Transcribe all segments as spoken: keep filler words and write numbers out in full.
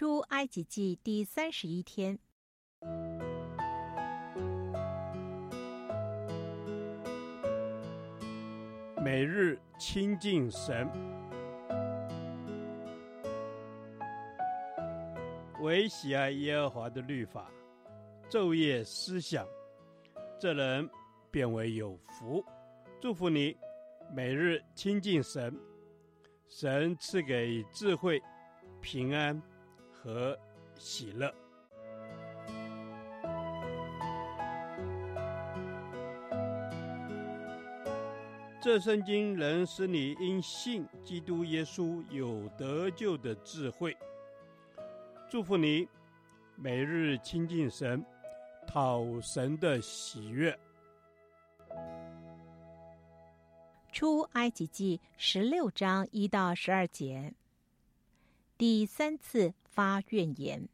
出埃及记第三十一天。 每日亲近神，唯喜爱耶和华的律法，昼夜思想，这人便为有福。祝福你，每日亲近神，神赐给智慧、平安和喜乐。这圣经能使你因信基督耶稣有得救的智慧。祝福你，每日亲近神，讨神的喜悦。 出埃及记十六章一到十二节，第三次发怨言。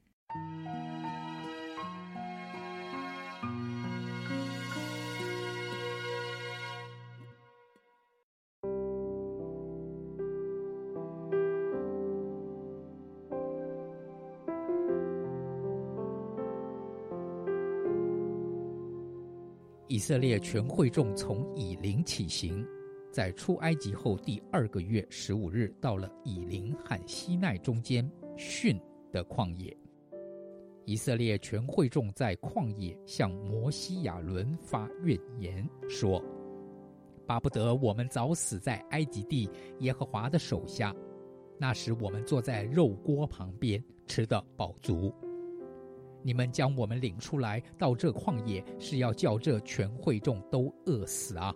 以色列全会众从以琳起行，在出埃及后第二个月十五日，到了以琳和西奈中间汛的旷野。以色列全会众在旷野向摩西亚伦发怨言，说：巴不得我们早死在埃及地耶和华的手下，那时我们坐在肉锅旁边，吃得饱足。你们将我们领出来到这旷野，是要叫这全会众都饿死啊！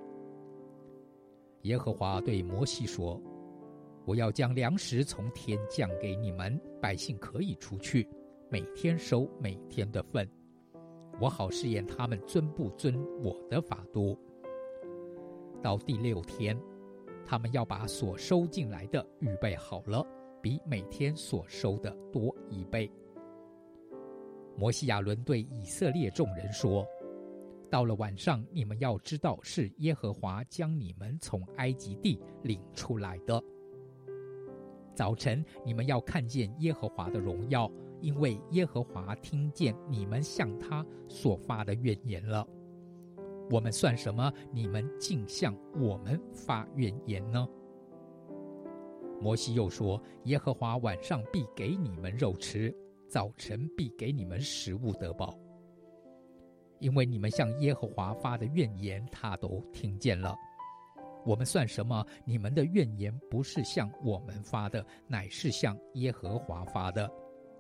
耶和华对摩西说：我要将粮食从天降给你们，百姓可以出去，每天收每天的份，我好试验他们遵不遵我的法度。到第六天，他们要把所收进来的预备好了，比每天所收的多一倍。摩西亚伦对以色列众人说：到了晚上，你们要知道是耶和华将你们从埃及地领出来的。早晨，你们要看见耶和华的荣耀，因为耶和华听见你们向他所发的怨言了。我们算什么？你们竟向我们发怨言呢？摩西又说：耶和华晚上必给你们肉吃，早晨必给你们食物得饱，因为你们向耶和华发的怨言，他都听见了。我们算什么？你们的怨言不是向我们发的，乃是向耶和华发的。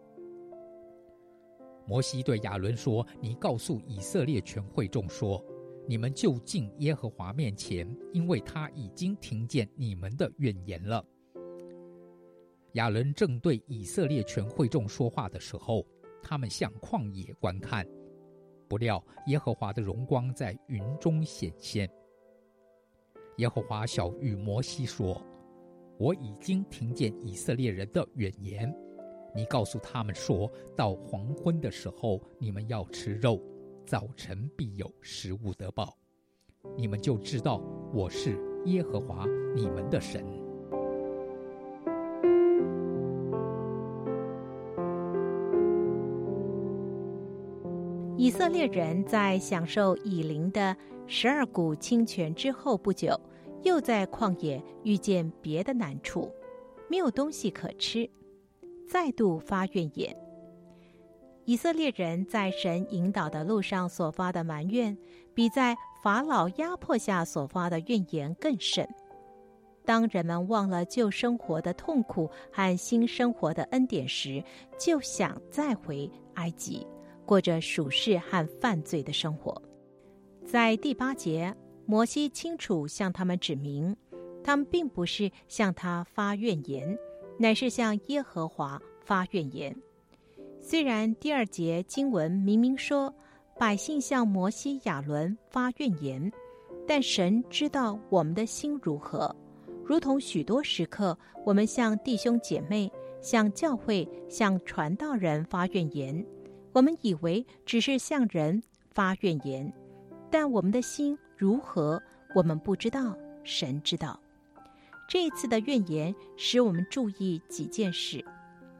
摩西对亚伦说：你告诉以色列全会众说，你们就近耶和华面前，因为他已经听见你们的怨言了。亚伦正对以色列全会众说话的时候，他们向旷野观看，不料耶和华的荣光在云中显现。耶和华晓谕摩西说：我已经听见以色列人的怨言，你告诉他们说，到黄昏的时候，你们要吃肉，早晨必有食物得饱，你们就知道我是耶和华你们的神。 以色列人在享受以琳的十二股清泉之后不久，又在旷野遇见别的难处，没有东西可吃，再度发怨言。以色列人在神引导的路上所发的埋怨，比在法老压迫下所发的怨言更甚。当人们忘了旧生活的痛苦和新生活的恩典时，就想再回埃及，过着属世和犯罪的生活。在第八节，摩西清楚向他们指明，他们并不是向他发怨言，乃是向耶和华发怨言。虽然第二节经文明明说百姓向摩西亚伦发怨言，但神知道我们的心如何，如同许多时刻我们向弟兄姐妹、向教会、向传道人发怨言，我们以为只是向人发怨言，但我们的心如何，我们不知道，神知道。这一次的怨言使我们注意几件事。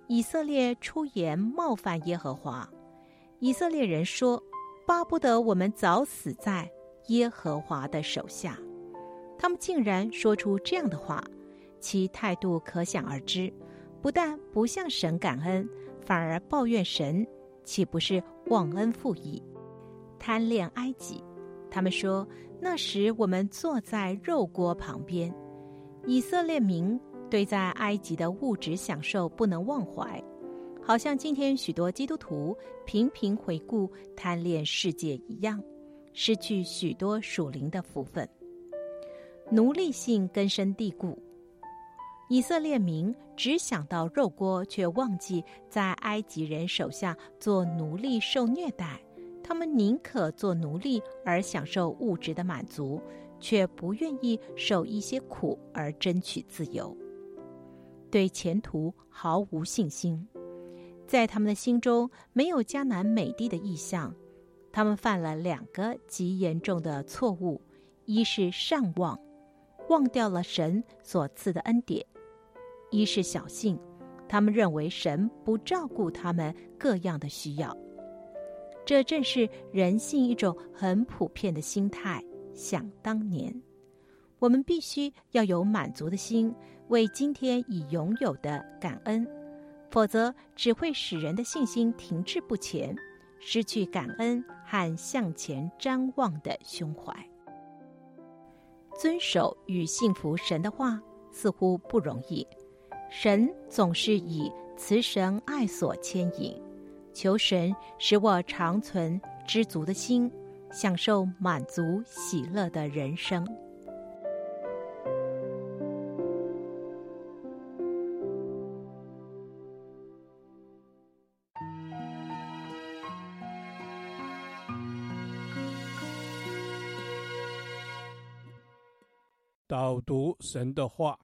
以色列出言冒犯耶和华。以色列人说，巴不得我们早死在耶和华的手下。他们竟然说出这样的话，其态度可想而知，不但不向神感恩，反而抱怨神，岂不是忘恩负义，贪恋埃及？他们说，那时我们坐在肉锅旁边。以色列民对在埃及的物质享受不能忘怀，好像今天许多基督徒频频回顾贪恋世界一样，失去许多属灵的福分。奴隶性根深蒂固，以色列民只想到肉锅，却忘记在埃及人手下做奴隶受虐待。他们宁可做奴隶而享受物质的满足，却不愿意受一些苦而争取自由。对前途毫无信心，在他们的心中没有迦南美地的意象。他们犯了两个极严重的错误：一是上忘，忘掉了神所赐的恩典；一是小信，他们认为神不照顾他们各样的需要。这正是人性一种很普遍的心态。想当年，我们必须要有满足的心，为今天已拥有的感恩，否则只会使人的信心停滞不前，失去感恩和向前瞻望的胸怀。遵守与信服神的话似乎不容易，神总是以慈神爱所牵引。求神使我常存知足的心，享受满足喜乐的人生。 导读神的话。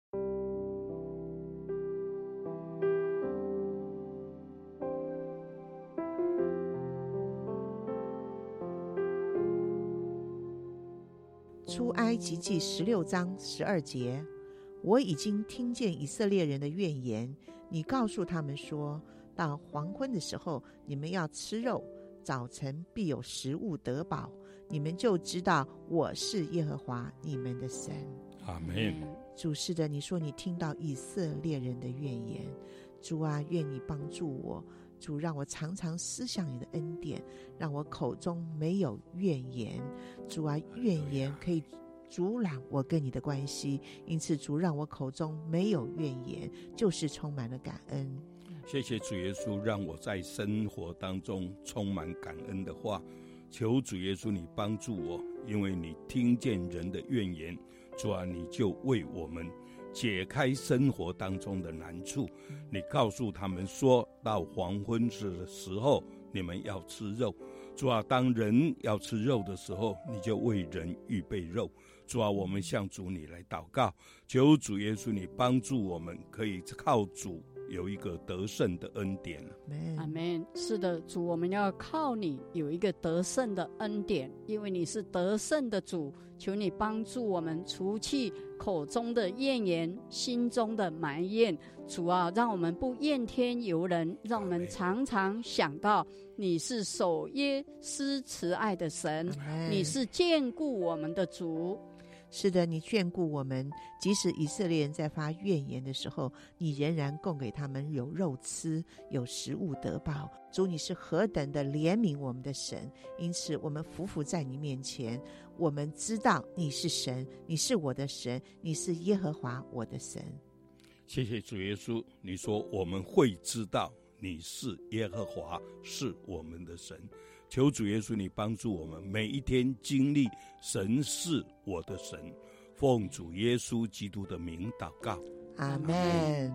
出埃及记十六章十二节，我已经听见以色列人的怨言，你告诉他们说，到黄昏的时候，你们要吃肉，早晨必有食物得饱，你们就知道我是耶和华你们的神。 阿们。 主，是的，你说你听到以色列人的怨言，主啊，愿你帮助我，主，让我常常思想你的恩典，让我口中没有怨言。主啊，怨言可以阻挡我跟你的关系，因此主，让我口中没有怨言，就是充满了感恩。 谢谢主耶稣，让我在生活当中充满感恩的话。求主耶稣你帮助我，因为你听见人的怨言，主啊，你就为我们解开生活当中的难处。你告诉他们说，到黄昏时的时候，你们要吃肉。主啊，当人要吃肉的时候，你就为人预备肉。主啊，我们向主你来祷告，求主耶稣你帮助我们，可以靠主有一个得胜的恩典。 阿们。是的，主，我们要靠你有一个得胜的恩典，因为你是得胜的主。求你帮助我们除去口中的怨言，心中的埋怨。主啊，让我们不怨天尤人，让我们常常想到你是守约施慈爱的神，你是眷顾我们的主。 是的，你眷顾我们，即使以色列人在发怨言的时候，你仍然供给他们有肉吃，有食物得饱。主，你是何等的怜悯我们的神，因此我们匍匐在你面前，我们知道你是神，你是我的神，你是耶和华我的神。 谢谢主耶稣，你说我们会知道你是耶和华，是我们的神。求主耶稣你帮助我们每一天经历神是我的神。奉主耶稣基督的名祷告， 阿们。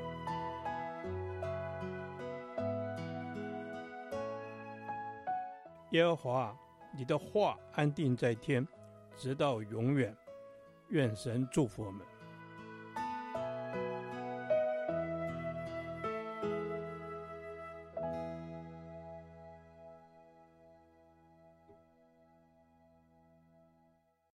耶和华，你的话安定在天，直到永远。愿神祝福我们。